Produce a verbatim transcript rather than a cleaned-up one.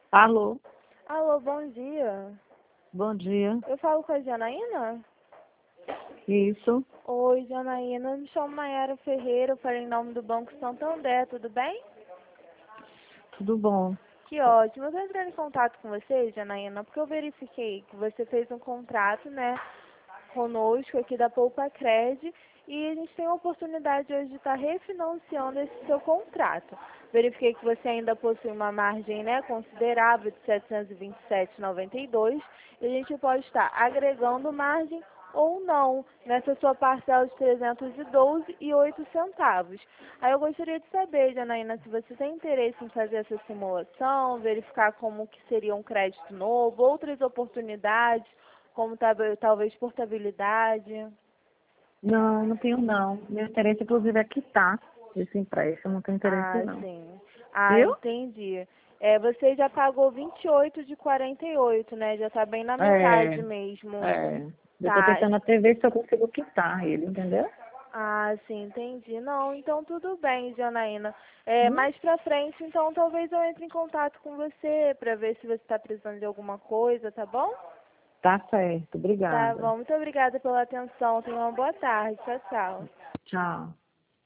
Alô, Alô, bom dia. bom dia. Eu falo com a Janaína? Isso, Oi, Janaína. Eu me chamo Mayara Ferreira, eu falei em nome do Banco Santander, tudo bem? tudo bom? Que ótimo. Eu tô entrando em contato com você, Janaína, porque eu verifiquei que você fez um contrato, né, conosco aqui da Poupa Cred e a gente tem a oportunidade hoje de estar refinanciando esse seu contrato. Verifiquei que você ainda possui uma margem, né, considerável de setecentos e vinte e sete vírgula noventa e dois e a gente pode estar agregando margem ou não nessa sua parcela de trezentos e doze e oito centavos. Aí eu gostaria de saber, Janaína, se você tem interesse em fazer essa simulação, verificar como que seria um crédito novo, outras oportunidades, como tal- talvez portabilidade. Não, não tenho não. Meu interesse, inclusive, é quitar esse empréstimo. Não tenho interesse Ah, não. sim. Ah, Viu? entendi. É, você já pagou vinte e oito de quarenta e oito, né? Já tá bem na É, metade mesmo. é. Eu tô Tá. tentando até ver se eu consigo quitar ele, entendeu? Ah, sim, entendi. Não, então tudo bem, Janaína. É, Hum? mais pra frente, então talvez eu entre em contato com você pra ver se você tá precisando de alguma coisa, tá bom? Tá certo, Tá obrigada. bom. Muito obrigada pela atenção. Tenha uma boa tarde. Tchau, tchau. Tchau.